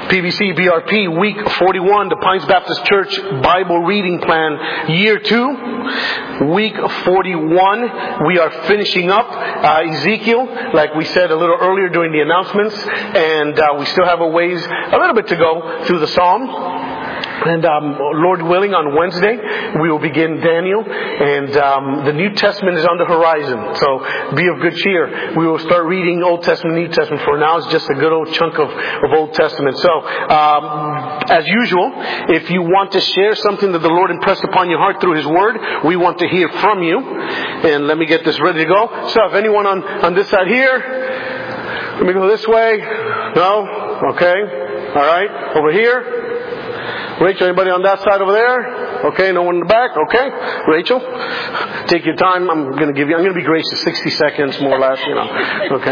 PBC BRP Week 41, the Pines Baptist Church Bible Reading Plan, Year 2, Week 41. We are finishing up Ezekiel, like we said a little earlier during the announcements, and we still have a little bit to go through the Psalm. And Lord willing, on Wednesday, we will begin Daniel. And the New Testament is on the horizon. So be of good cheer. We will start reading Old Testament, New Testament. For now, it's just a good old chunk of Old Testament. So, as usual, if you want to share something that the Lord impressed upon your heart through His Word, we want to hear from you. And let me get this ready to go. So if anyone on this side here, let me go this way. No? Okay. All right. Over here. Rachel, anybody on that side over there? Okay, no one in the back? Okay. Rachel, take your time. I'm going to be gracious, 60 seconds, more or less, Okay.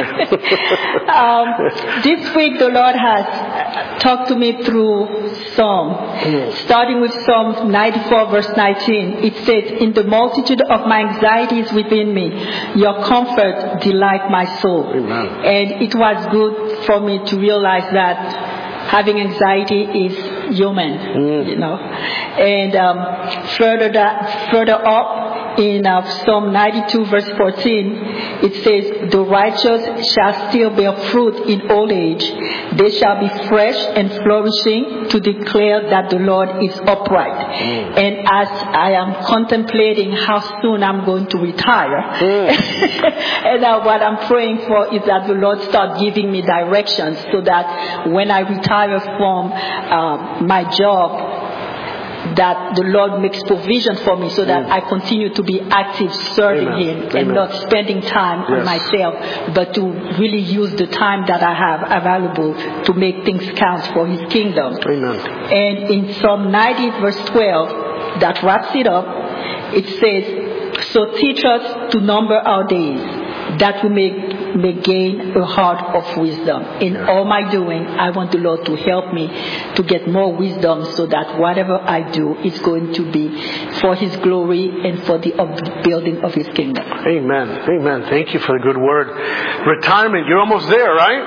This week the Lord has talked to me through Psalm. Starting with Psalm 94 verse 19. It says, "In the multitude of my anxieties within me, your comfort delight my soul." Amen. And it was good for me to realize that having anxiety is human, And further up in Psalm 92 verse 14, it says, "The righteous shall still bear fruit in old age. They shall be fresh and flourishing to declare that the Lord is upright." And as I am contemplating how soon I'm going to retire, and what I'm praying for is that the Lord start giving me directions so that when I retire from my job, that the Lord makes provision for me so that I continue to be active serving Him and not spending time on myself, but to really use the time that I have available to make things count for His kingdom. Amen. And in Psalm 90 verse 12, that wraps it up, it says, "So teach us to number our days, that we may gain a heart of wisdom." In all my doing, I want the Lord to help me to get more wisdom so that whatever I do is going to be for His glory and for the building of His kingdom. Amen. Amen. Thank you for the good word. Retirement, you're almost there, right?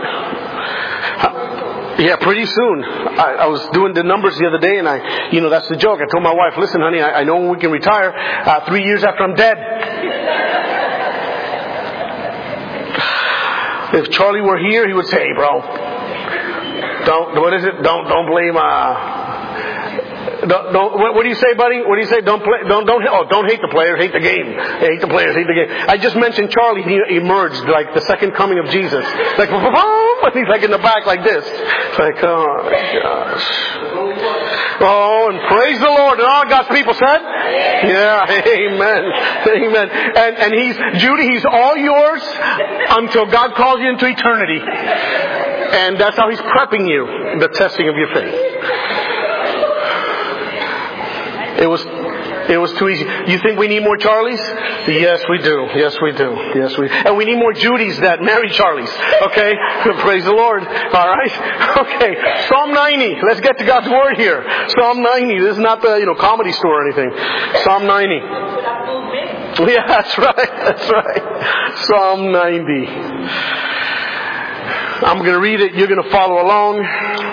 Yeah, pretty soon. I was doing the numbers the other day, and that's the joke. I told my wife, "Listen, honey, I know when we can retire, 3 years after I'm dead." If Charlie were here, he would say, "Hey, bro, don't blame, what do you say, buddy? What do you say? Don't hate the players, hate the game. Hate the players, hate the game." I just mentioned Charlie. He emerged like the second coming of Jesus. Like, and he's like in the back like this. It's like, oh my gosh. Oh, and praise the Lord. And all God's people said? Yeah, amen. Amen. And he's all yours until God calls you into eternity. And that's how He's prepping you, the testing of your faith. It was too easy. You think we need more Charlies? Yes, we do. Yes, we do. Yes, we. And we need more Judys that marry Charlies. Okay? Praise the Lord. All right? Okay. Psalm 90. Let's get to God's Word here. Psalm 90. This is not the, comedy store or anything. Psalm 90. Yeah, that's right. That's right. Psalm 90. I'm going to read it. You're going to follow along.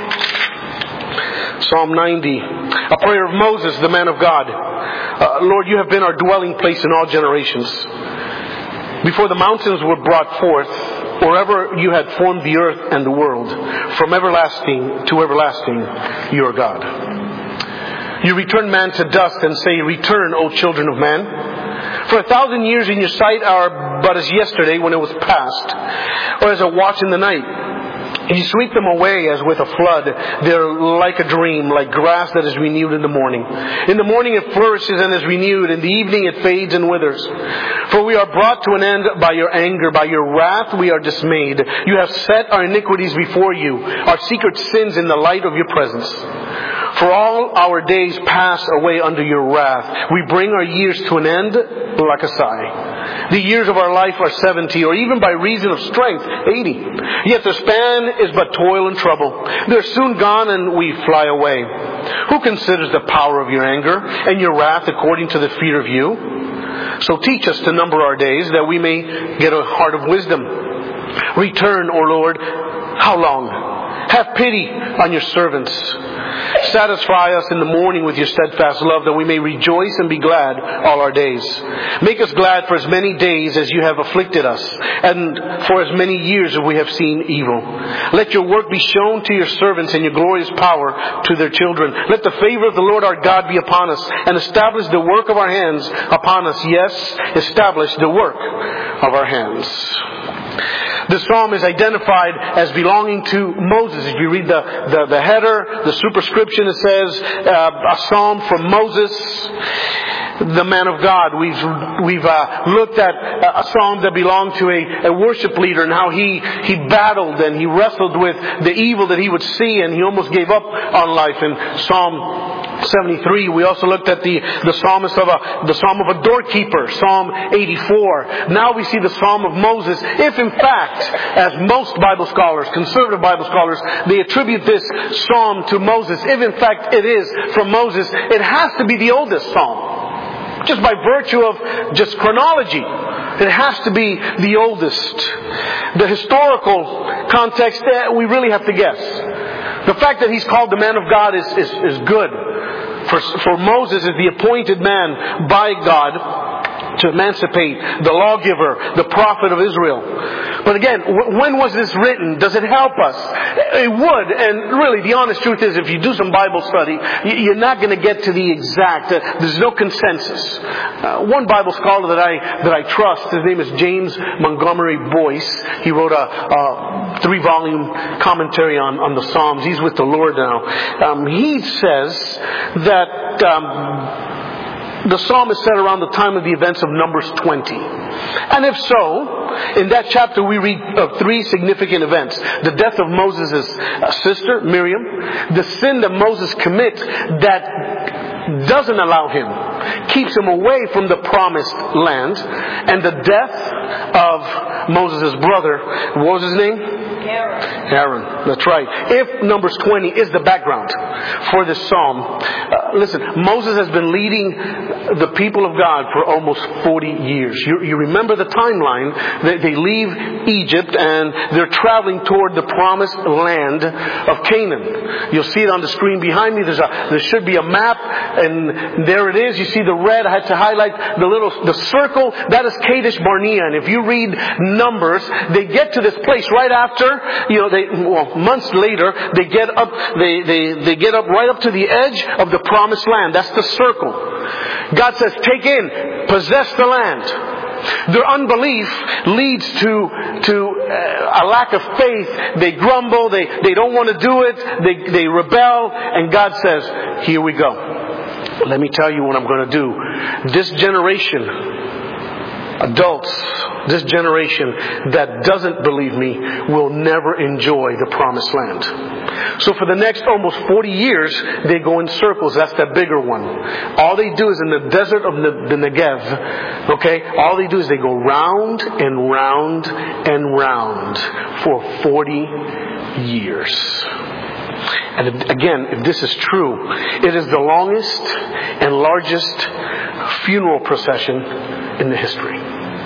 Psalm 90. A prayer of Moses, the man of God. "Lord, you have been our dwelling place in all generations. Before the mountains were brought forth, or ever you had formed the earth and the world, from everlasting to everlasting, you are God. You return man to dust and say, 'Return, O children of man.' For 1,000 years in your sight are but as yesterday when it was past, or as a watch in the night. You sweep them away as with a flood. They're like a dream, like grass that is renewed in the morning. In the morning it flourishes and is renewed. In the evening it fades and withers. For we are brought to an end by your anger. By your wrath we are dismayed. You have set our iniquities before you, our secret sins in the light of your presence. For all our days pass away under your wrath. We bring our years to an end like a sigh. The years of our life are 70, or even by reason of strength, 80. Yet the span is but toil and trouble. They're soon gone and we fly away. Who considers the power of your anger and your wrath according to the fear of you? So teach us to number our days that we may get a heart of wisdom. Return, O Lord, how long? Have pity on your servants. Satisfy us in the morning with your steadfast love, that we may rejoice and be glad all our days. Make us glad for as many days as you have afflicted us, and for as many years as we have seen evil. Let your work be shown to your servants, and your glorious power to their children. Let the favor of the Lord our God be upon us, and establish the work of our hands upon us. Yes, establish the work of our hands. The psalm is identified as belonging to Moses. If you read the header, the superscription, it says a psalm from Moses, the man of God. We've looked at a psalm that belonged to a worship leader, and how he battled and he wrestled with the evil that he would see, and he almost gave up on life. In Psalm 73, we also looked at the psalm of a doorkeeper, Psalm 84. Now we see the Psalm of Moses. If in fact, as most Bible scholars, conservative Bible scholars, they attribute this psalm to Moses, if in fact it is from Moses, it has to be the oldest psalm. Just by virtue of just chronology, it has to be the oldest. The historical context, we really have to guess. The fact that he's called the man of God is good. For Moses is the appointed man by God to emancipate the lawgiver, the prophet of Israel. But again, when was this written? Does it help us? It would. And really, the honest truth is, if you do some Bible study, you're not going to get to the exact. There's no consensus. One Bible scholar that I trust, his name is James Montgomery Boyce. He wrote a 3-volume commentary on the Psalms. He's with the Lord now. He says that the psalm is set around the time of the events of Numbers 20. And if so, in that chapter we read of 3 significant events. The death of Moses' sister, Miriam. The sin that Moses commits that doesn't allow him, keeps him away from the promised land. And the death of Moses' brother, what was his name? Aaron. That's right. If Numbers 20 is the background for this psalm, listen, Moses has been leading the people of God for almost 40 years. You remember the timeline. They leave Egypt and they're traveling toward the promised land of Canaan. You'll see it on the screen behind me. There should be a map, and there it is. You see the red. I had to highlight the circle. That is Kadesh Barnea. And if you read Numbers, they get to this place right after, months later, they get up right up to the edge of the promised land. That's the circle. God says, take in, possess the land. Their unbelief leads to a lack of faith. They grumble. They don't want to do it. They rebel. And God says, here we go. Let me tell you what I'm going to do. This generation, adults, this generation that doesn't believe me will never enjoy the promised land. So for the next almost 40 years, they go in circles. That's that bigger one. All they do is in the desert of the Negev, all they do is they go round and round and round for 40 years. And again, if this is true, it is the longest and largest funeral procession in the history.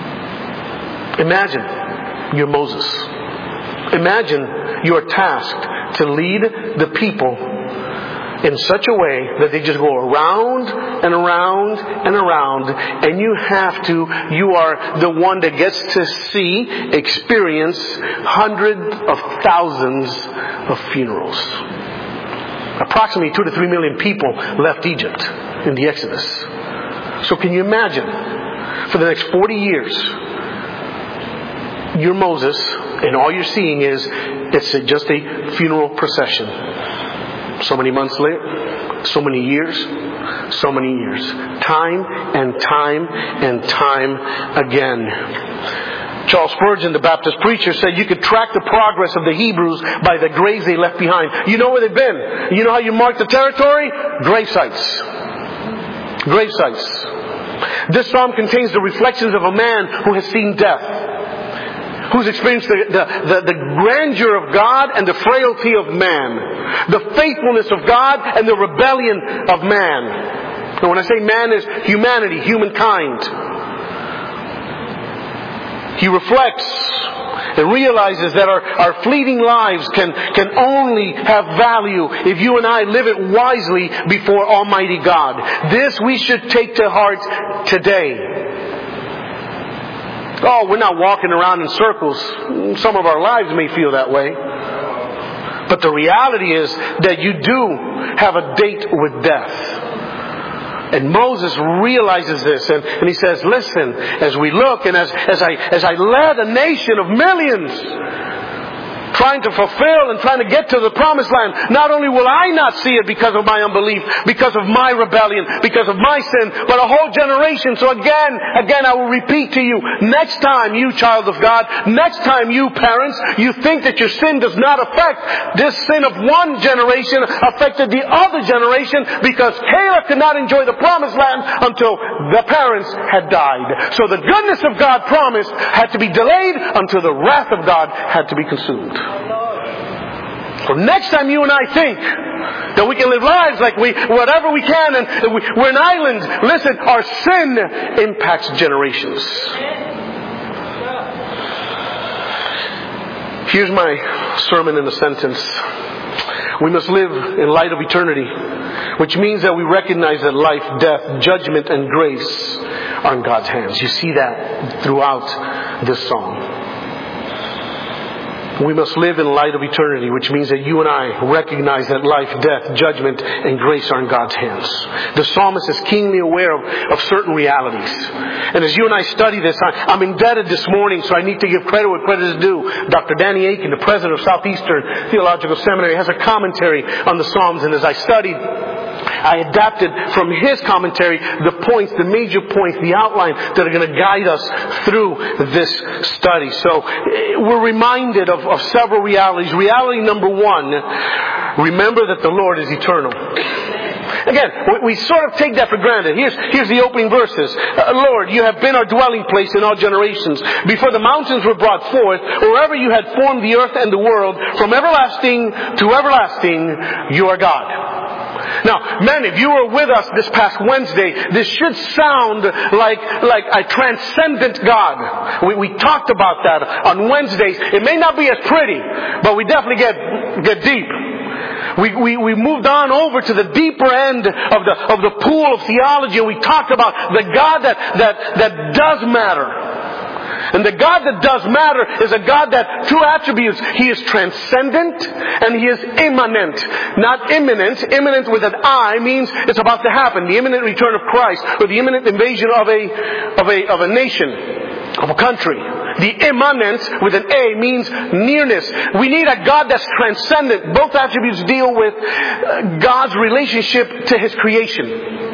Imagine you're Moses. Imagine you're tasked to lead the people in such a way that they just go around and around and around, and you are the one that gets to experience hundreds of thousands of funerals. Approximately 2 to 3 million people left Egypt in the Exodus. So can you imagine, for the next 40 years, you're Moses, and all you're seeing is it's just a funeral procession. So many months later, so many years. Time and time and time again. Charles Spurgeon, the Baptist preacher, said you could track the progress of the Hebrews by the graves they left behind. You know where they've been. You know how you mark the territory? Grave sites. Grave sites. This psalm contains the reflections of a man who has seen death, who's experienced the grandeur of God and the frailty of man, the faithfulness of God and the rebellion of man. And when I say man, is humanity, humankind. he reflects and realizes that our fleeting lives can only have value if you and I live it wisely before Almighty God. This we should take to heart today. Oh, we're not walking around in circles. Some of our lives may feel that way. But the reality is that you do have a date with death. And Moses realizes this, and he says, listen, as we look and as I led a nation of millions trying to fulfill and trying to get to the promised land, not only will I not see it because of my unbelief, because of my rebellion, because of my sin, but a whole generation. So again, I will repeat to you, next time you child of God, next time you parents, you think that your sin does not affect, this sin of one generation affected the other generation, because Caleb could not enjoy the promised land until the parents had died. So the goodness of God promised had to be delayed until the wrath of God had to be consumed. So next time you and I think that we can live lives like whatever we can and we're an island, listen, our sin impacts generations. Here's my sermon in a sentence. We must live in light of eternity, which means that we recognize that life, death, judgment, and grace are in God's hands. You see that throughout this song. We must live in light of eternity, which means that you and I recognize that life, death, judgment, and grace are in God's hands. The psalmist is keenly aware of certain realities. And as you and I study this, I'm indebted this morning, so I need to give credit where credit is due. Dr. Danny Akin, the president of Southeastern Theological Seminary, has a commentary on the Psalms. And as I studied, I adapted from his commentary the points, the major points, the outline that are going to guide us through this study. So we're reminded of several realities. Reality number one, remember that the Lord is eternal. Again, we sort of take that for granted. Here's the opening verses. Lord, you have been our dwelling place in all generations. Before the mountains were brought forth, or ever you had formed the earth and the world, from everlasting to everlasting, you are God. Now, men, if you were with us this past Wednesday, this should sound like a transcendent God. We talked about that on Wednesdays. It may not be as pretty, but we definitely get deep. We moved on over to the deeper end of the pool of theology, and we talked about the God that does matter. And the God that does matter is a God that, two attributes, He is transcendent and He is immanent. Not imminent. Imminent with an I means it's about to happen. The imminent return of Christ, or the imminent invasion of a nation, of a country. The immanent with an A means nearness. We need a God that's transcendent. Both attributes deal with God's relationship to His creation.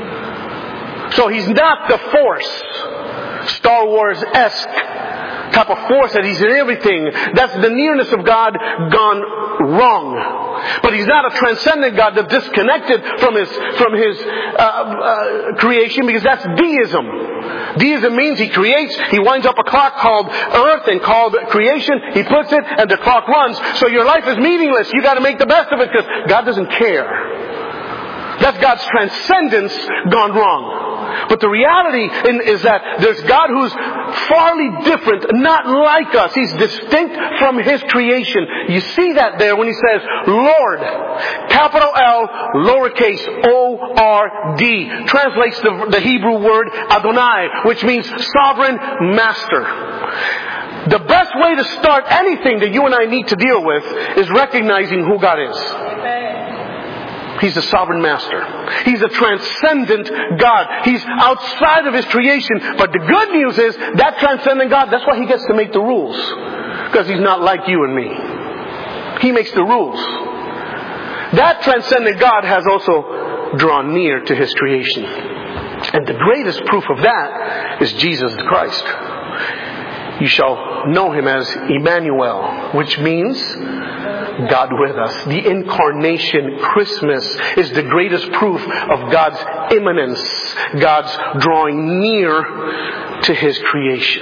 So He's not the Force, Star Wars-esque type of force that He's in everything. That's the nearness of God gone wrong. But He's not a transcendent God that's disconnected from His creation, because that's deism. Deism means He creates, He winds up a clock called earth and called creation, He puts it, and the clock runs. So your life is meaningless. You got to make the best of it because God doesn't care. That's God's transcendence gone wrong. But the reality is that there's God who's farly different, not like us. He's distinct from His creation. You see that there when He says, Lord, capital L, lowercase O-R-D. Translates the Hebrew word Adonai, which means sovereign master. The best way to start anything that you and I need to deal with is recognizing who God is. He's the sovereign master. He's a transcendent God. He's outside of His creation. But the good news is that transcendent God, that's why He gets to make the rules. Because He's not like you and me. He makes the rules. That transcendent God has also drawn near to His creation. And the greatest proof of that is Jesus Christ. You shall know Him as Emmanuel, which means God with us. The incarnation, Christmas, is the greatest proof of God's immanence, God's drawing near to His creation.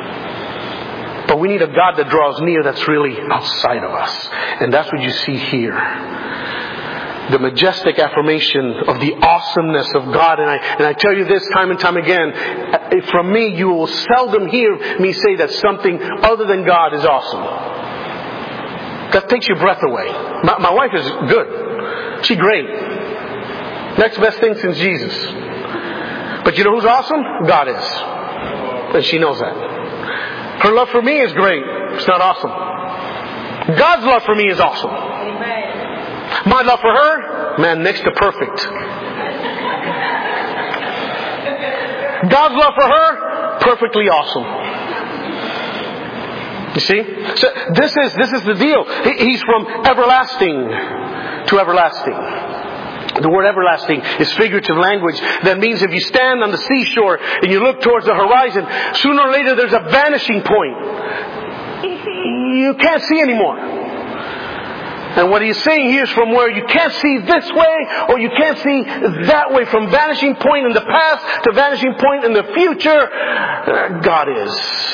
But we need a God that draws near that's really outside of us. And that's what you see here. the majestic affirmation of the awesomeness of God. And I tell you this time and time again, from me you will seldom hear me say that something other than God is awesome. That takes your breath away. My wife is good. She's great. Next best thing since Jesus. But you know who's awesome? God is. And she knows that. Her love for me is great. It's not awesome. God's love for me is awesome. My love for her, man, next to perfect. God's love for her, perfectly awesome. You see? So this is the deal. He's from everlasting to everlasting. The word everlasting is figurative language. That means if you stand on the seashore and you look towards the horizon, sooner or later there's a vanishing point. You can't see anymore. And what he's saying here is from where you can't see this way or you can't see that way, from vanishing point in the past to vanishing point in the future, God is.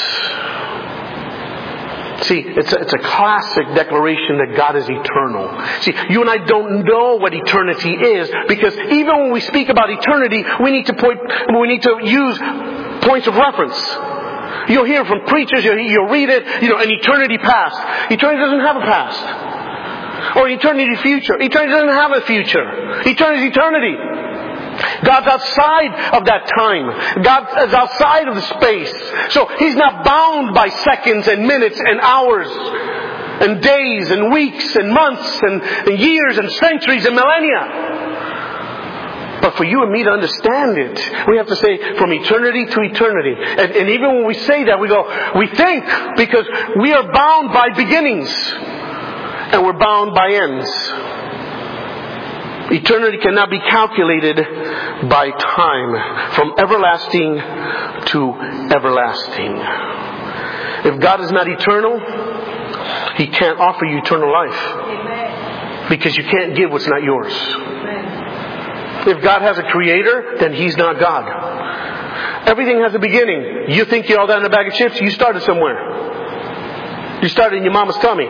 See, it's a classic declaration that God is eternal. See, you and I don't know what eternity is, because even when we speak about eternity, we need to use points of reference. You'll hear from preachers, you'll read it, an eternity past. Eternity doesn't have a past. Or eternity future. Eternity doesn't have a future. Eternity is eternity. God's outside of that time. God is outside of the space. So He's not bound by seconds and minutes and hours and days and weeks and months and years and centuries and millennia. But for you and me to understand it, we have to say from eternity to eternity. And even when we say that, we think, because we are bound by beginnings and we're bound by ends. Eternity cannot be calculated by time. From everlasting to everlasting. If God is not eternal, He can't offer you eternal life. Because you can't give what's not yours. If God has a creator, then He's not God. Everything has a beginning. You think you're all that in a bag of chips? You started somewhere. You started in your mama's tummy.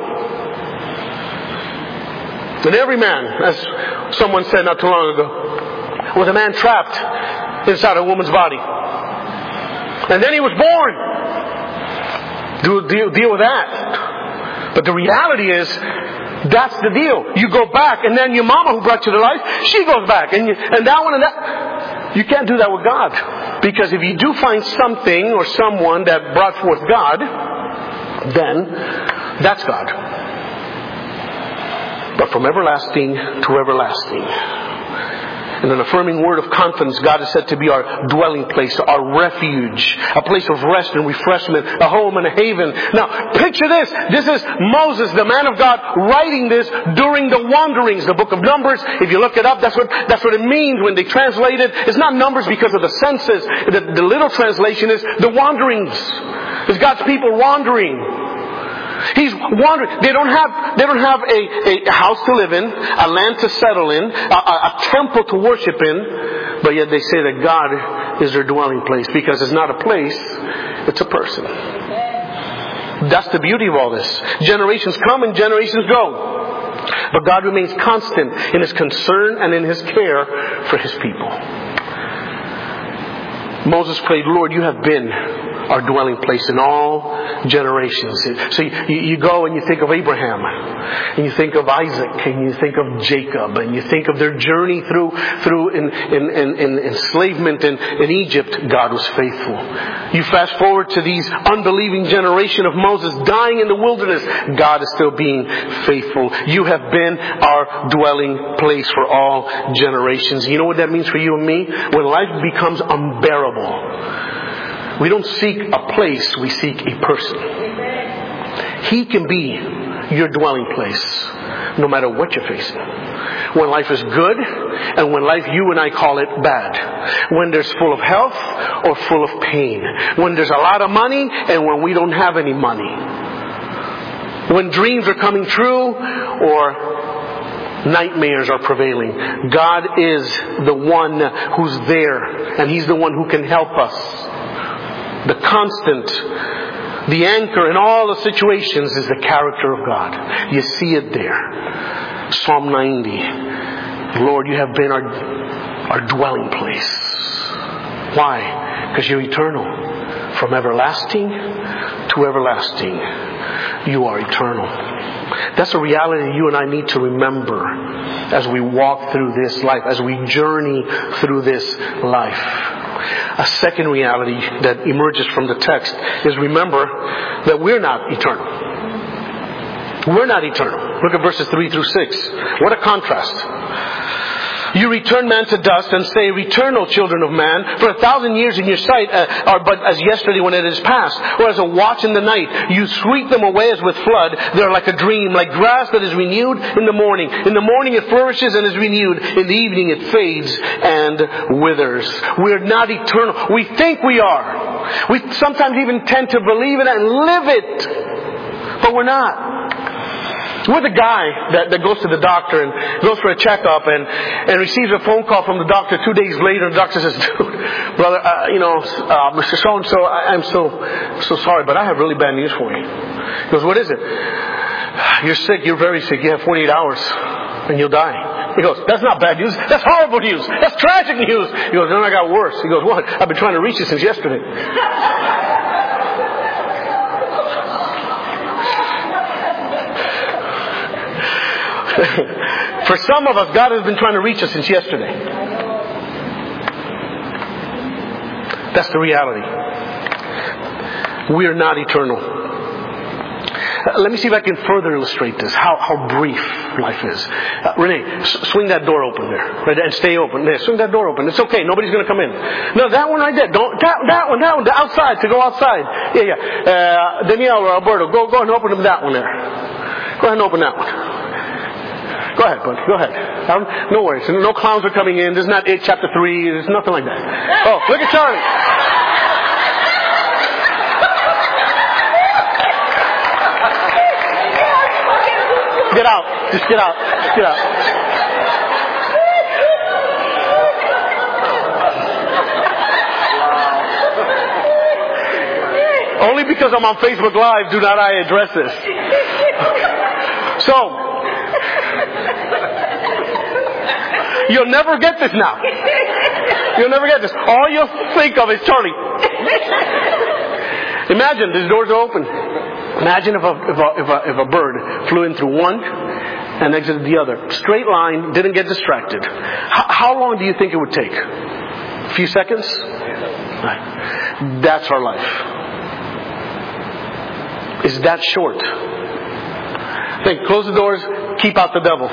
And every man, as someone said not too long ago, was a man trapped inside a woman's body. And then he was born. Deal with that. But the reality is, that's the deal. You go back, and then your mama who brought you to life, she goes back. And that one and that. You can't do that with God. Because if you do find something or someone that brought forth God, then that's God. But from everlasting to everlasting. In an affirming word of confidence, God is said to be our dwelling place, our refuge, a place of rest and refreshment, a home and a haven. Now, picture this. This is Moses, the man of God, writing this during the wanderings. The book of Numbers, if you look it up, that's what it means when they translate it. It's not Numbers because of the census. The little translation is the wanderings. It's God's people wandering. He's wandering. They don't have a house to live in, a land to settle in, a temple to worship in, but yet they say that God is their dwelling place, because it's not a place, it's a person. That's the beauty of all this. Generations come and generations go. But God remains constant in His concern and in His care for His people. Moses prayed, Lord, you have been our dwelling place in all generations. So you go and you think of Abraham, and you think of Isaac, and you think of Jacob, and you think of their journey through in enslavement in Egypt. God was faithful. You fast forward to these unbelieving generation of Moses dying in the wilderness. God is still being faithful. You have been our dwelling place for all generations. You know what that means for you and me? When life becomes unbearable, we don't seek a place, we seek a person. He can be your dwelling place, no matter what you're facing. When life is good, and when life, you and I call it bad. When there's full of health or full of pain. When there's a lot of money, and when we don't have any money. When dreams are coming true, or nightmares are prevailing. God is the one who's there, and He's the one who can help us. The constant, the anchor in all the situations is the character of God. You see it there. Psalm 90. Lord, you have been our dwelling place. Why? Because you're eternal. From everlasting to everlasting, you are eternal. That's a reality you and I need to remember as we walk through this life, as we journey through this life. A second reality that emerges from the text is, remember that we're not eternal. We're not eternal. Look at verses 3 through 6. What a contrast. You return man to dust and say, return, O children of man, for 1,000 years in your sight are but as yesterday when it is past, or as a watch in the night. You sweep them away as with flood. They are like a dream, like grass that is renewed in the morning. In the morning it flourishes and is renewed. In the evening it fades and withers. We're not eternal. We think we are. We sometimes even tend to believe it and live it. But we're not. We're the guy that goes to the doctor and goes for a checkup and receives a phone call from the doctor 2 days later. The doctor says, dude, brother, Mr. So-and-so, I'm so sorry, but I have really bad news for you. He goes, what is it? You're sick. You're very sick. You have 48 hours and you'll die. He goes, that's not bad news. That's horrible news. That's tragic news. He goes, then I got worse. He goes, what? I've been trying to reach you since yesterday. For some of us, God has been trying to reach us since yesterday. That's the reality. We are not eternal. Let me see if I can further illustrate this, how brief life is. Renee, swing that door open there. Right, and stay open. There, swing that door open. It's okay. Nobody's going to come in. No, that one right there. Don't, that one, outside, to go outside. Yeah. Danielle or Alberto, go and open them that one there. Go ahead and open that one. Go ahead, buddy. Go ahead. No worries. No clowns are coming in. This is not it, chapter 3. There's nothing like that. Oh, look at Charlie. Get out. Just get out. Get out. Only because I'm on Facebook Live do not I address this. So, you'll never get this now. You'll never get this. All you'll think of is Charlie. Imagine these doors are open. Imagine if a bird flew in through one and exited the other. Straight line, didn't get distracted. How long do you think it would take? A few seconds? Right. That's our life. Is that short? Think, close the doors, keep out the devil.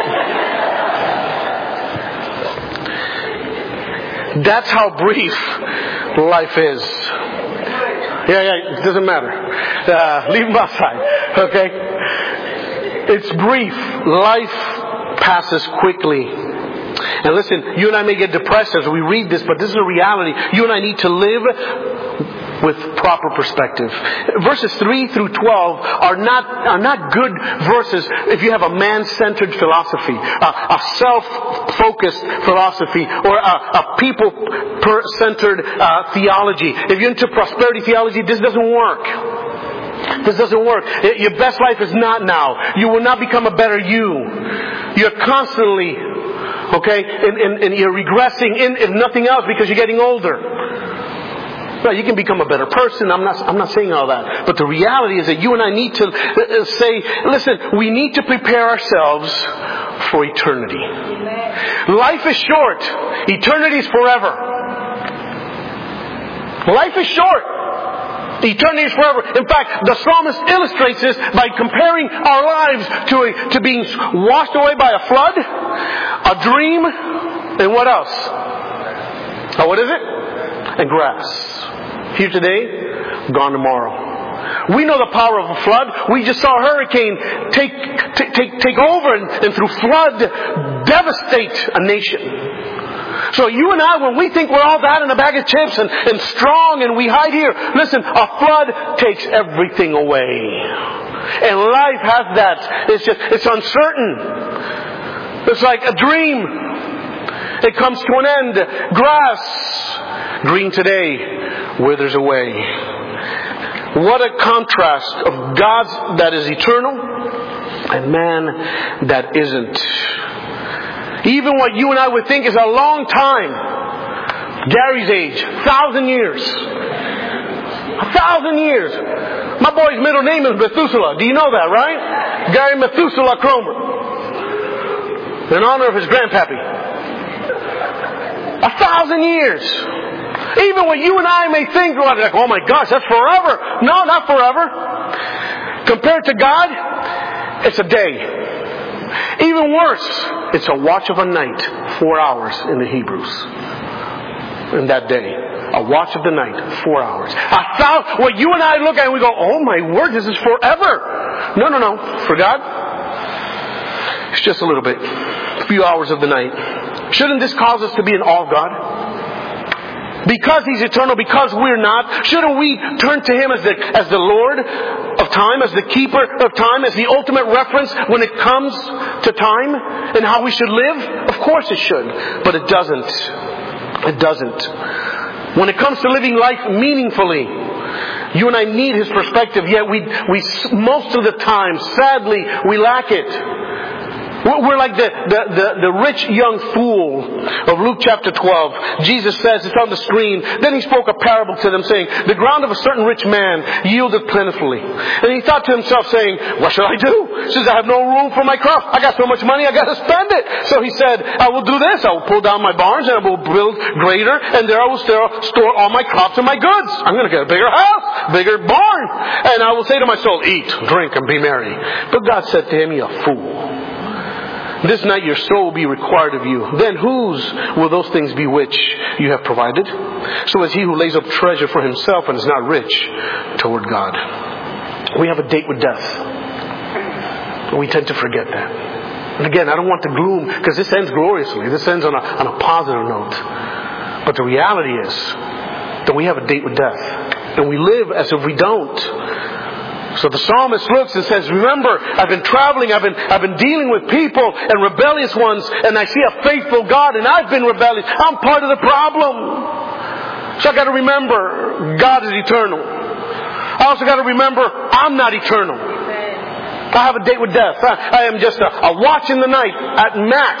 That's how brief life is. Yeah, it doesn't matter. Leave them outside. Okay? It's brief. Life passes quickly. And listen, you and I may get depressed as we read this, but this is a reality. You and I need to live with proper perspective. Verses 3 through 12 are not good verses if you have a man-centered philosophy, a self-focused philosophy, or a people-centered theology. If you're into prosperity theology, this doesn't work. This doesn't work. Your best life is not now. You will not become a better you. You're constantly, and you're regressing if nothing else, because you're getting older. Well, you can become a better person. I'm not saying all that. But the reality is that you and I need to say, listen, we need to prepare ourselves for eternity. Amen. Life is short. Eternity is forever. Life is short. Eternity is forever. In fact, the psalmist illustrates this by comparing our lives to being washed away by a flood, a dream, and what else? What is it? And grass. Here today, gone tomorrow. We know the power of a flood. We just saw a hurricane take over and through flood devastate a nation. So you and I, when we think we're all that in a bag of chips and strong and we hide here, listen, a flood takes everything away. And life has that. It's uncertain. It's like a dream. It comes to an end. Grass, green today, withers away. What a contrast of God that is eternal and man that isn't. Even what you and I would think is a long time. Gary's age, 1,000 years. 1,000 years. My boy's middle name is Methuselah. Do you know that, right? Gary Methuselah Cromer. In honor of his grandpappy. 1,000 years. Even what you and I may think, like, oh my gosh, that's forever. No, not forever. Compared to God, it's a day. Even worse, it's a watch of a night, 4 hours in the Hebrews. In that day. A watch of the night, 4 hours. What you and I look at and we go, oh my word, this is forever. No. For God, it's just a little bit. A few hours of the night. Shouldn't this cause us to be in awe of God? Because He's eternal, because we're not, shouldn't we turn to Him as the Lord of time, as the keeper of time, as the ultimate reference when it comes to time and how we should live? Of course it should, but it doesn't. It doesn't. When it comes to living life meaningfully, you and I need His perspective, yet we most of the time, sadly, we lack it. We're like the rich young fool of Luke chapter 12. Jesus says, it's on the screen, then He spoke a parable to them saying, the ground of a certain rich man yielded plentifully. And he thought to himself saying, what should I do? He says, I have no room for my crop. I got so much money, I got to spend it. So he said, I will do this. I will pull down my barns and I will build greater, and there I will store all my crops and my goods. I'm going to get a bigger house, bigger barn. And I will say to my soul, eat, drink, and be merry. But God said to him, you fool. This night your soul will be required of you. Then whose will those things be which you have provided? So is he who lays up treasure for himself and is not rich toward God. We have a date with death. We tend to forget that. And again, I don't want the gloom, because this ends gloriously. This ends on a positive note. But the reality is that we have a date with death. And we live as if we don't. So the psalmist looks and says, remember, I've been traveling, I've been dealing with people and rebellious ones, and I see a faithful God, and I've been rebellious. I'm part of the problem. So I got to remember, God is eternal. I also got to remember, I'm not eternal. I have a date with death. I am just a watch in the night at max.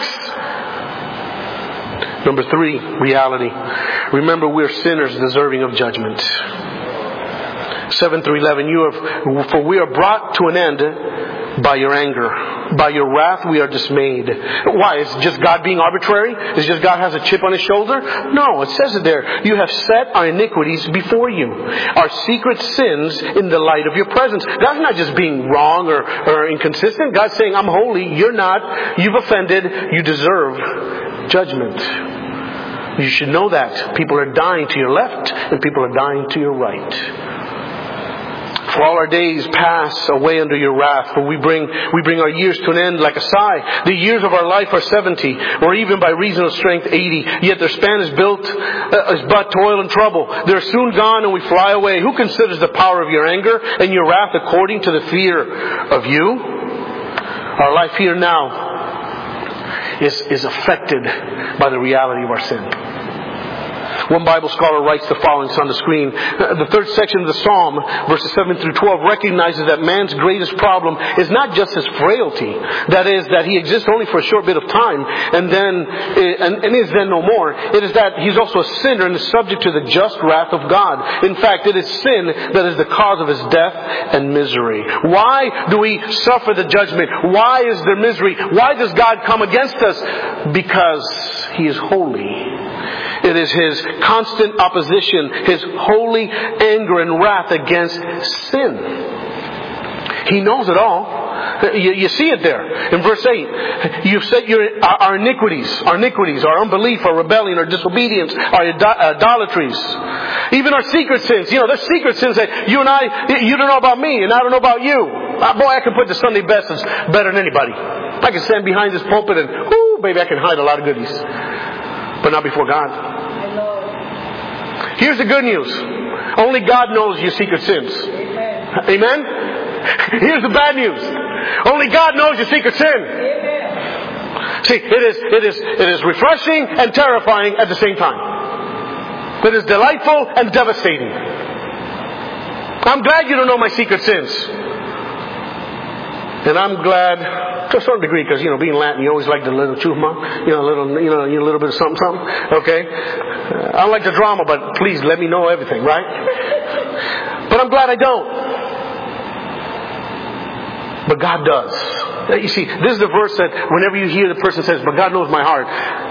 Number 3, reality. Remember, we're sinners deserving of judgment. 7-11, for we are brought to an end by your anger. By your wrath we are dismayed. Why? Is it just God being arbitrary? Is it just God has a chip on His shoulder? No, it says it there. You have set our iniquities before you. Our secret sins in the light of your presence. God's not just being wrong or inconsistent. God's saying, I'm holy, you're not. You've offended, you deserve judgment. You should know that. People are dying to your left and people are dying to your right. For all our days pass away under your wrath, for we bring our years to an end like a sigh. The years of our life are 70, or even by reason of strength 80. Yet their span is but toil and trouble. They're soon gone and we fly away. Who considers the power of your anger and your wrath according to the fear of you? Our life here now is affected by the reality of our sin. One Bible scholar writes the following, it's on the screen. The third section of the Psalm, verses 7-12, recognizes that man's greatest problem is not just his frailty. That is, that he exists only for a short bit of time and is then no more. It is that he's also a sinner and is subject to the just wrath of God. In fact, it is sin that is the cause of his death and misery. Why do we suffer the judgment? Why is there misery? Why does God come against us? Because He is holy. It is His constant opposition, His holy anger and wrath against sin. He knows it all. You see it there. In verse 8, you've said our iniquities, our unbelief, our rebellion, our disobedience, our idolatries. Even our secret sins. You know, there's secret sins that you and you don't know about me and I don't know about you. Boy, I can put the Sunday best better than anybody. I can stand behind this pulpit and, baby, I can hide a lot of goodies. But not before God. Here's the good news. Only God knows your secret sins. Amen? Here's the bad news. Only God knows your secret sin. See, it is refreshing and terrifying at the same time. It is delightful and devastating. I'm glad you don't know my secret sins. And I'm glad To a certain degree, because, being Latin, you always like the little chusma, a little bit of something, okay? I don't like the drama, but please let me know everything, right? But I'm glad I don't. But God does. You see, this is the verse that whenever you hear the person says, but God knows my heart.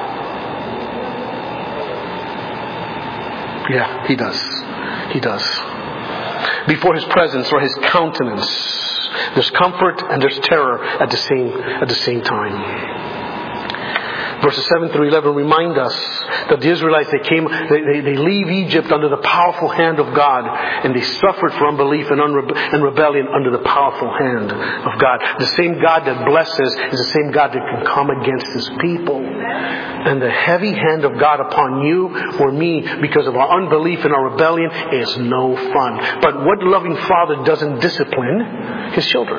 Yeah, He does. He does. Before His presence or His countenance, there's comfort and there's terror at the same time. Verses 7 through 11 remind us that the Israelites, they leave Egypt under the powerful hand of God, and they suffered for unbelief and rebellion under the powerful hand of God. The same God that blesses is the same God that can come against His people. And the heavy hand of God upon you or me because of our unbelief and our rebellion is no fun. But what loving father doesn't discipline his children?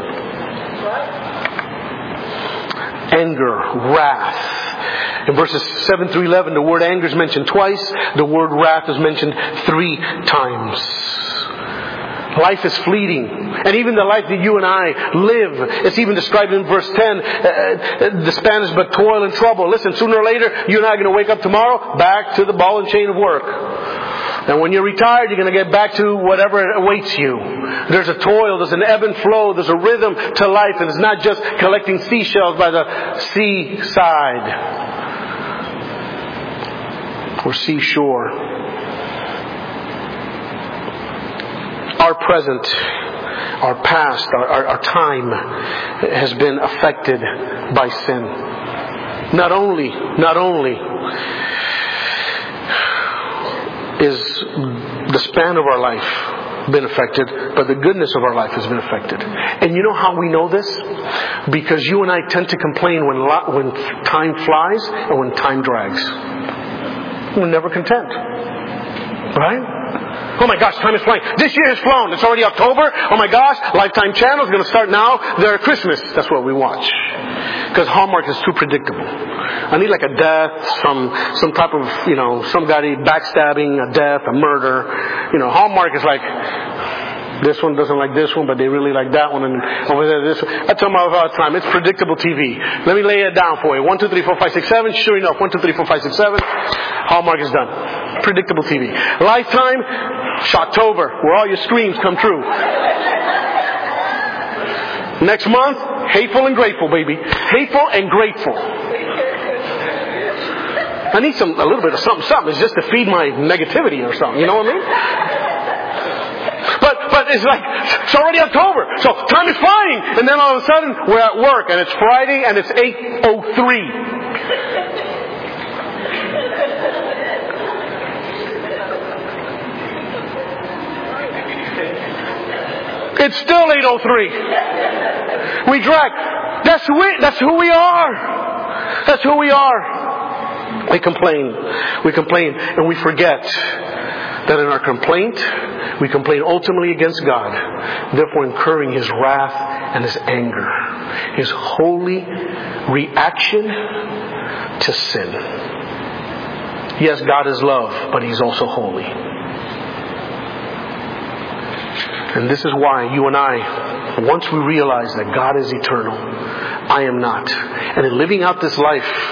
Anger, wrath. In verses 7 through 11, the word anger is mentioned twice. The word wrath is mentioned 3 times. Life is fleeting. And even the life that you and I live, it's even described in verse 10. The span is but toil and trouble. Listen, sooner or later, you and I are going to wake up tomorrow back to the ball and chain of work. And when you're retired, you're going to get back to whatever awaits you. There's a toil, there's an ebb and flow, there's a rhythm to life. And it's not just collecting seashells by the seaside or seashore. Our present, our past, our time has been affected by sin. Not only is the span of our life been affected, but the goodness of our life has been affected. And you know how we know this? Because you and I tend to complain when time flies and when time drags. We're never content. Right? Oh my gosh, time is flying. This year has flown. It's already October. Oh my gosh, Lifetime Channel is going to start now. They're Christmas. That's what we watch. Because Hallmark is too predictable. I need like a death, some type of, somebody backstabbing, a death, a murder. Hallmark is like, this one doesn't like this one, but they really like that one, and over there this one. I tell them all the time, it's predictable TV. Let me lay it down for you. 1, 2, 3, 4, 5, 6, 7. Sure enough, 1, 2, 3, 4, 5, 6, 7. Hallmark is done. Predictable TV. Lifetime, Shocktober, where all your screams come true. Next month, Hateful and Grateful, baby. Hateful and Grateful. I need a little bit of something. It's just to feed my negativity or something. You know what I mean? But it's like, it's already October. So time is flying. And then all of a sudden, we're at work. And it's Friday and it's 8:03. It's still 8:03. We drag. That's who we are. That's who we are. We complain, and we forget that in our complaint, we complain ultimately against God, therefore incurring His wrath and His anger, His holy reaction to sin. Yes, God is love, but He's also holy. And this is why you and I, once we realize that God is eternal, I am not, and in living out this life,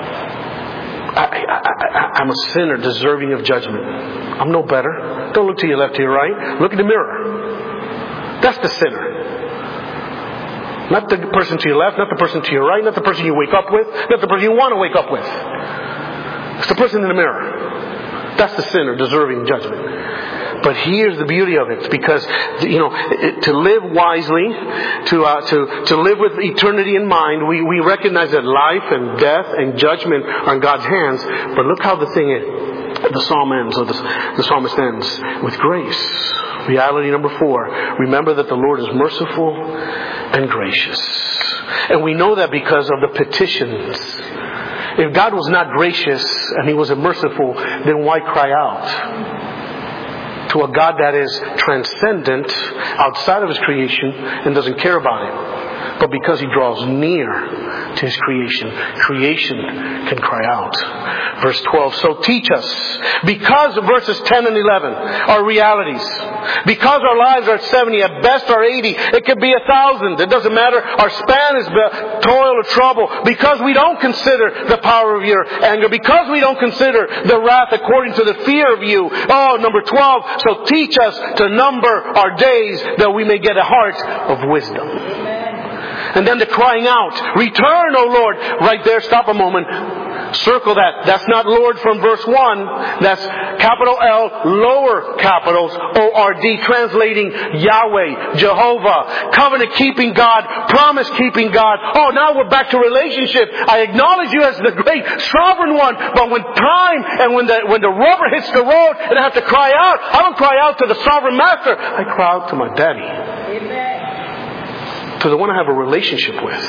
I'm a sinner deserving of judgment. I'm no better. Don't look to your left, to your right. Look in the mirror. That's the sinner. Not the person to your left, not the person to your right, not the person you wake up with, not the person you want to wake up with. It's the person in the mirror. That's the sinner deserving judgment. But here's the beauty of it, because to live wisely, to live with eternity in mind, we recognize that life and death and judgment are in God's hands. But look how the psalm ends, or the psalmist ends with grace. Reality number 4: remember that the Lord is merciful and gracious, and we know that because of the petitions. If God was not gracious and He wasn't merciful, then why cry out to a God that is transcendent, outside of His creation, and doesn't care about it? but because He draws near to His creation, creation can cry out. Verse 12, so teach us, because verses 10 and 11 are realities. Because our lives are at 70, at best are 80, it could be 1,000. It doesn't matter. Our span is toil or trouble. Because we don't consider the power of your anger. Because we don't consider the wrath according to the fear of you. Oh, number 12. So teach us to number our days that we may get a heart of wisdom. And then the crying out, return, O Lord. Right there, stop a moment. Circle that. That's not Lord from verse 1. That's capital L, lower capitals, O-R-D, translating Yahweh, Jehovah, covenant-keeping God, promise-keeping God. Oh, now we're back to relationship. I acknowledge you as the great sovereign one, but when time and when the rubber hits the road and I have to cry out, I don't cry out to the sovereign master. I cry out to my daddy. Amen. To the one I have a relationship with.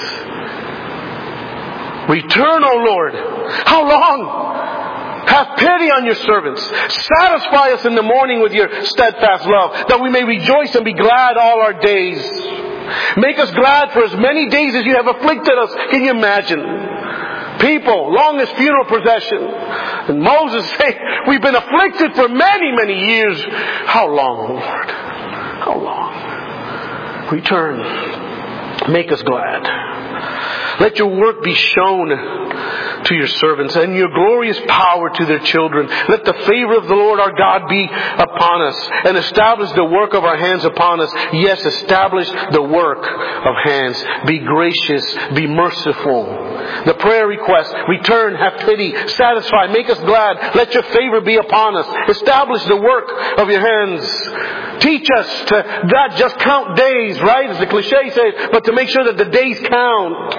Return, O Lord. How long? Have pity on your servants. Satisfy us in the morning with your steadfast love, that we may rejoice and be glad all our days. Make us glad for as many days as you have afflicted us. Can you imagine? People, long as funeral procession. And Moses said, we've been afflicted for many, many years. How long, Lord? How long? Return. Make us glad. Let your work be shown to your servants and your glorious power to their children. Let the favor of the Lord our God be upon us and establish the work of our hands upon us. Yes, establish the work of hands. Be gracious. Be merciful. The prayer request, return, have pity, satisfy, make us glad. Let your favor be upon us. Establish the work of your hands. Teach us to not just count days, right? As the cliche says, but to make sure that the days count.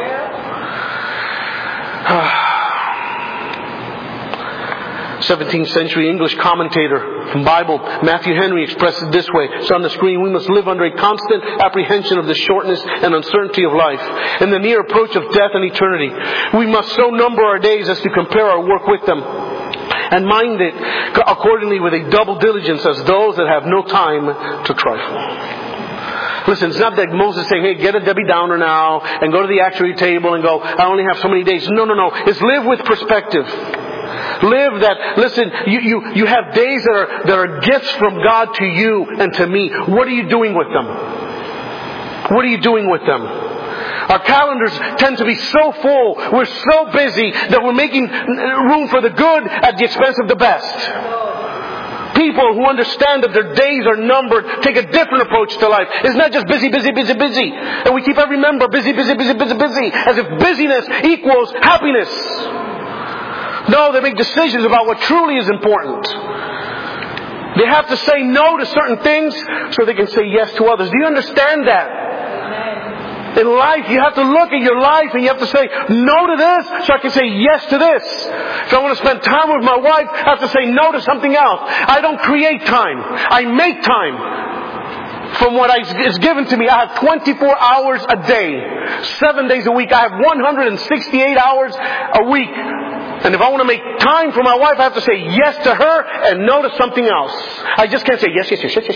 17th century English commentator from Bible, Matthew Henry, expressed it this way. It's on the screen. We must live under a constant apprehension of the shortness and uncertainty of life and the near approach of death and eternity. We must so number our days as to compare our work with them and mind it accordingly with a double diligence as those that have no time to trifle. Listen, it's not that Moses saying, hey, get a Debbie Downer now and go to the actuary table and go, I only have so many days. No. It's live with perspective. Live that, listen, you have days that are gifts from God to you and to me. What are you doing with them? What are you doing with them? Our calendars tend to be so full, we're so busy that we're making room for the good at the expense of the best. People who understand that their days are numbered take a different approach to life. It's not just busy. And we keep every member busy, as if busyness equals happiness. No, they make decisions about what truly is important. They have to say no to certain things so they can say yes to others. Do you understand that? In life, you have to look at your life and you have to say no to this so I can say yes to this. If I want to spend time with my wife, I have to say no to something else. I don't create time. I make time. From what is given to me, I have 24 hours a day. 7 days a week. I have 168 hours a week. And if I want to make time for my wife, I have to say yes to her and no to something else. I just can't say yes.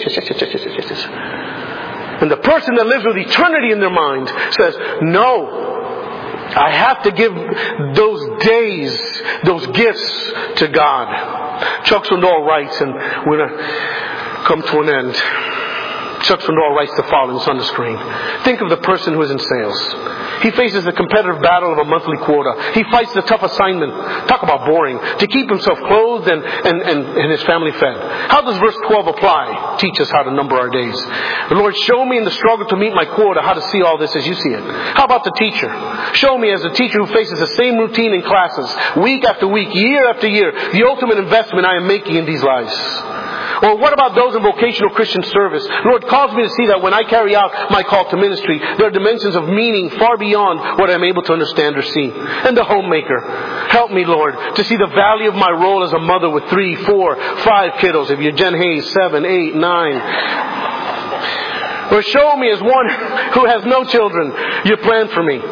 And the person that lives with eternity in their mind says, no, I have to give those days, those gifts to God. Chuck Swindoll writes, and we're going to come to an end. Chuck Swindoll writes the following. It's on the screen. Think of the person who is in sales. He faces the competitive battle of a monthly quota. He fights the tough assignment. Talk about boring. To keep himself clothed and his family fed. How does verse 12 apply? Teach us how to number our days. The Lord, show me in the struggle to meet my quota how to see all this as you see it. How about the teacher? Show me as a teacher who faces the same routine in classes, week after week, year after year, the ultimate investment I am making in these lives. Or what about those in vocational Christian service? Lord, cause me to see that when I carry out my call to ministry, there are dimensions of meaning far beyond what I'm able to understand or see. And the homemaker, help me, Lord, to see the value of my role as a mother with 3, 4, 5 kiddos. If you're Jen Hayes, 7, 8, 9. Or show me as one who has no children, your plan for me.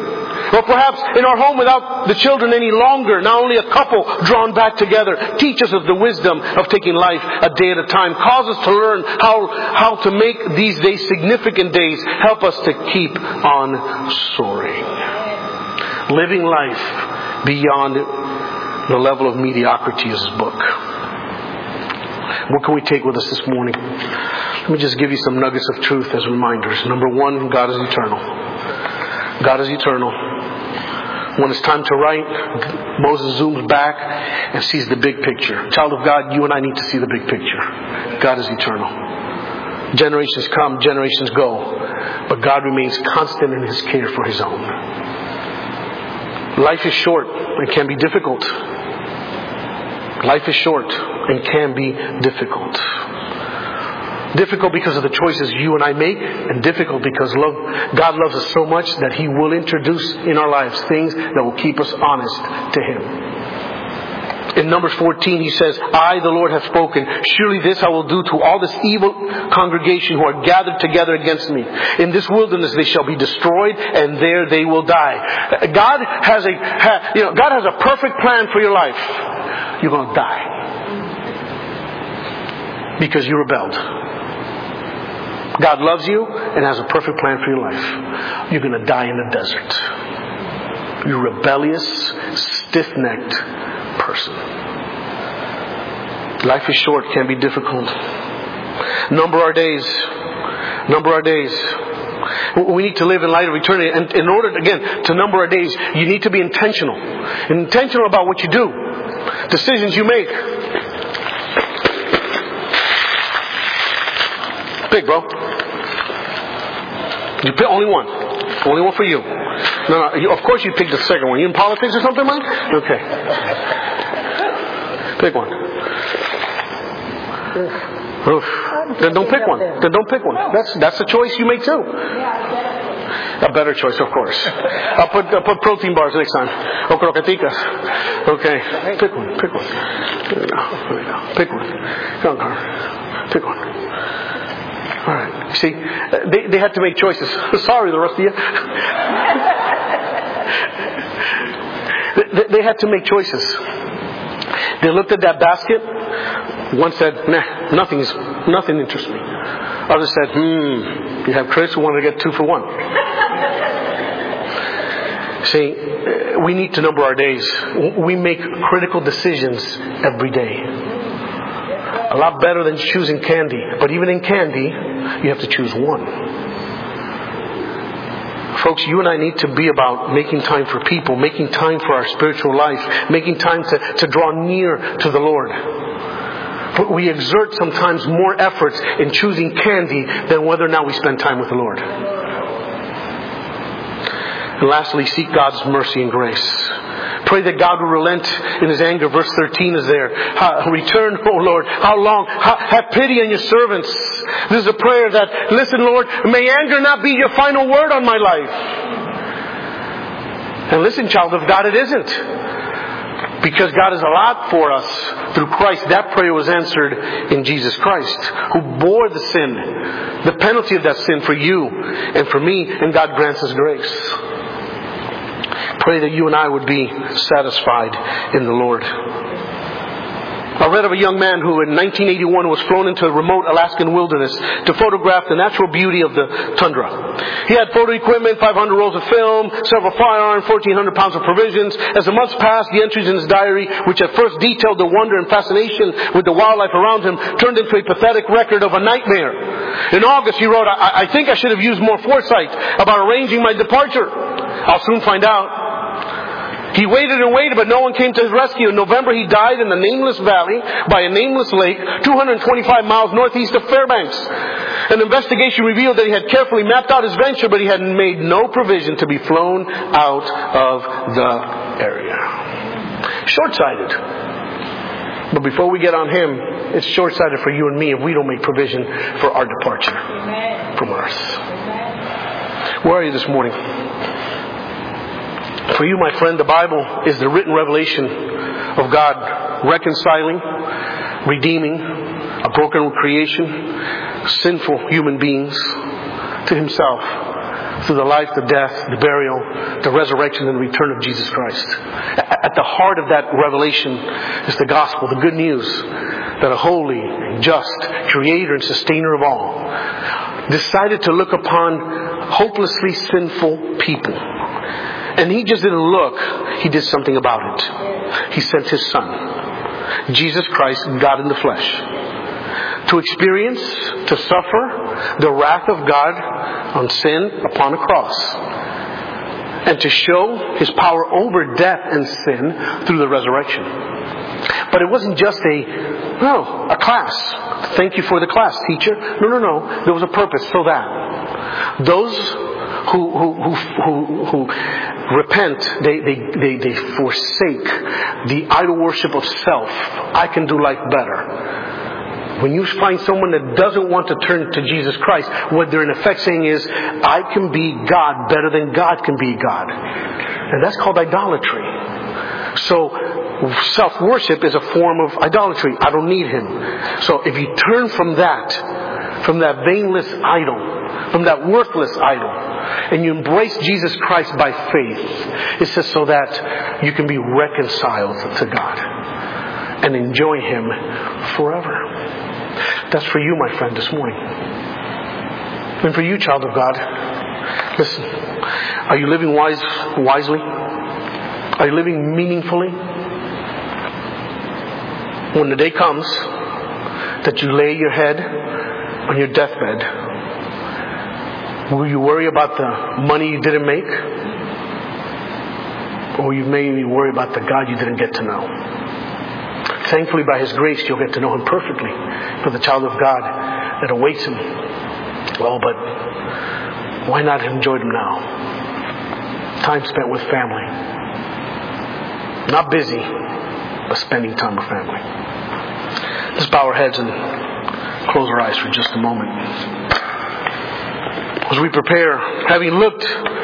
Or perhaps in our home without the children any longer, now only a couple drawn back together. Teach us of the wisdom of taking life a day at a time. Cause us to learn how to make these days significant days. Help us to keep on soaring. Living life beyond the level of mediocrity is His book. What can we take with us this morning? Let me just give you some nuggets of truth as reminders. Number one, God is eternal. God is eternal. When it's time to write, Moses zooms back and sees the big picture. Child of God, you and I need to see the big picture. God is eternal. Generations come, generations go. But God remains constant in His care for His own. Life is short and can be difficult. Life is short and can be difficult. Difficult because of the choices you and I make, and difficult because God loves us so much that He will introduce in our lives things that will keep us honest to Him. In Numbers 14, He says, I, the Lord, have spoken. Surely this I will do to all this evil congregation who are gathered together against me. In this wilderness they shall be destroyed, and there they will die. God has a perfect plan for your life. You're going to die because you rebelled. God loves you and has a perfect plan for your life. You're going to die in the desert. You're a rebellious, stiff-necked person. Life is short, can be difficult. Number our days. Number our days. We need to live in light of eternity. And in order, again, to number our days, you need to be intentional. Intentional about what you do. Decisions you make. Pick, bro. You pick only one. Only one for you. No, of course you pick the second one. You in politics or something, man? Okay. Pick one. Oof. Then don't pick one. Then don't pick one. That's a choice you make too. A better choice, of course. I'll put protein bars next time. O croquetitas. Okay. Pick one. Pick one. There we go. Pick one. Come on, Carl. Pick one. All right. See, they had to make choices. Sorry, the rest of you. They had to make choices. They looked at that basket. One said, nah, nothing interests me. Others said, you have Chris who wanted to get 2 for 1. See, we need to number our days. We make critical decisions every day. A lot better than choosing candy. But even in candy, you have to choose one. Folks, you and I need to be about making time for people, making time for our spiritual life, making time to draw near to the Lord. But we exert sometimes more efforts in choosing candy than whether or not we spend time with the Lord. And lastly, seek God's mercy and grace. Pray that God will relent in His anger. Verse 13 is there. Return, O Lord. How long? Have pity on your servants. This is a prayer that, listen, Lord, may anger not be your final word on my life. And listen, child of God, it isn't. Because God is a lot for us through Christ. That prayer was answered in Jesus Christ, who bore the sin, the penalty of that sin for you and for me, and God grants us grace. Pray that you and I would be satisfied in the Lord. I read of a young man who in 1981 was flown into a remote Alaskan wilderness to photograph the natural beauty of the tundra. He had photo equipment, 500 rolls of film, several firearms, 1,400 pounds of provisions. As the months passed, the entries in his diary, which at first detailed the wonder and fascination with the wildlife around him, turned into a pathetic record of a nightmare. In August, he wrote, I think I should have used more foresight about arranging my departure. I'll soon find out. He waited and waited, but no one came to his rescue. In November, he died in the nameless valley by a nameless lake, 225 miles northeast of Fairbanks. An investigation revealed that he had carefully mapped out his venture, but he had made no provision to be flown out of the area. Short-sighted. But before we get on him, it's short-sighted for you and me if we don't make provision for our departure from earth. Where are you this morning? For you, my friend, the Bible is the written revelation of God reconciling, redeeming a broken creation, sinful human beings to Himself through the life, the death, the burial, the resurrection, and the return of Jesus Christ. At the heart of that revelation is the gospel, the good news that a holy, just Creator and Sustainer of all decided to look upon hopelessly sinful people. And He just didn't look, He did something about it. He sent His Son, Jesus Christ, God in the flesh, to experience, to suffer the wrath of God on sin upon a cross, and to show His power over death and sin through the resurrection. But it wasn't just a class. Thank you for the class, teacher. No. There was a purpose so that those who repent, they forsake the idol worship of self. I can do life better. When you find someone that doesn't want to turn to Jesus Christ, what they're in effect saying is, I can be God better than God can be God. And that's called idolatry. So self-worship is a form of idolatry. I don't need Him. So if you turn from that vainless idol, from that worthless idol, and you embrace Jesus Christ by faith, it says so that you can be reconciled to God and enjoy Him forever. That's for you, my friend, this morning. And for you, child of God, listen. Are you living wisely? Are you living meaningfully? When the day comes that you lay your head on your deathbed, will you worry about the money you didn't make? Or you maybe worry about the God you didn't get to know? Thankfully, by His grace, you'll get to know Him perfectly. For the child of God that awaits Him. Well, but why not enjoy Him now? Time spent with family. Not busy, but spending time with family. Let's bow our heads and close our eyes for just a moment. As we prepare, having looked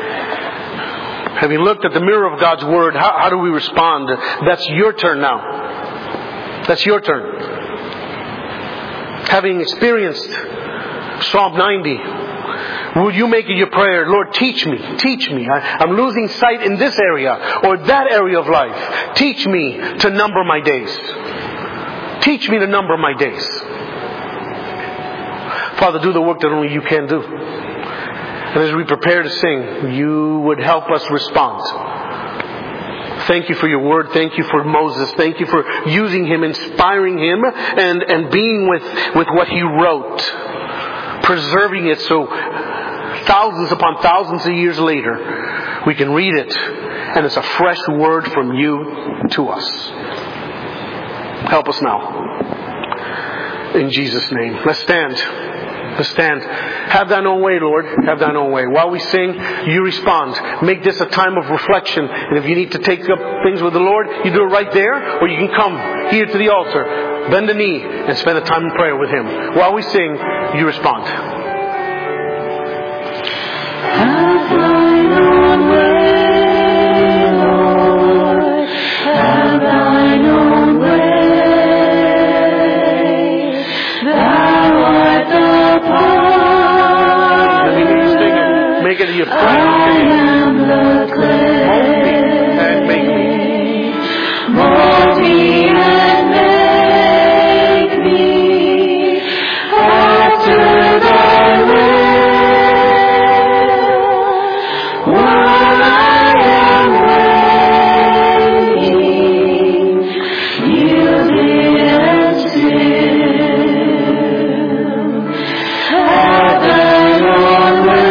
at the mirror of God's Word, how do we respond? That's your turn now. That's your turn. Having experienced Psalm 90, will you make it your prayer, Lord, teach me. I'm losing sight in this area or that area of life. Teach me to number my days. Teach me to number my days. Father, do the work that only You can do. And as we prepare to sing, You would help us respond. Thank You for Your Word. Thank You for Moses. Thank You for using him, inspiring him, and being with what he wrote. Preserving it so thousands upon thousands of years later, we can read it. And it's a fresh word from You to us. Help us now. In Jesus' name. Let's stand. Let's stand. Have Thine own way, Lord. Have Thine own way. While we sing, You respond. Make this a time of reflection. And if you need to take up things with the Lord, you do it right there. Or you can come here to the altar, bend the knee, and spend a time in prayer with Him. While we sing, you respond. Have Thine own way, Lord. Have Thine own way. Make it your friend. Mold me and make me. Mold me and make me after Thy will. While I am waiting, yielded and still. Have Thine own way.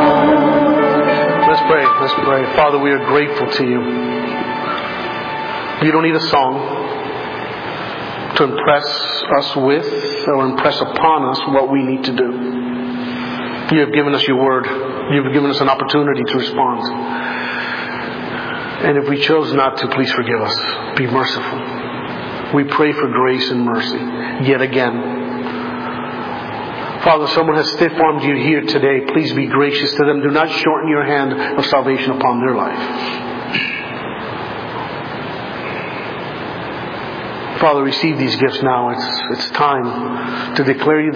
Father, we are grateful to You You don't need a song to impress us with or impress upon us what we need to do. You have given us your word. You have given us an opportunity to respond. And if we chose not to, please forgive us. Be merciful. We pray for grace and mercy yet again. Father, someone has stiff-armed you here today. Please be gracious to them. Do not shorten your hand of salvation upon their life. Father, receive these gifts now. It's time to declare you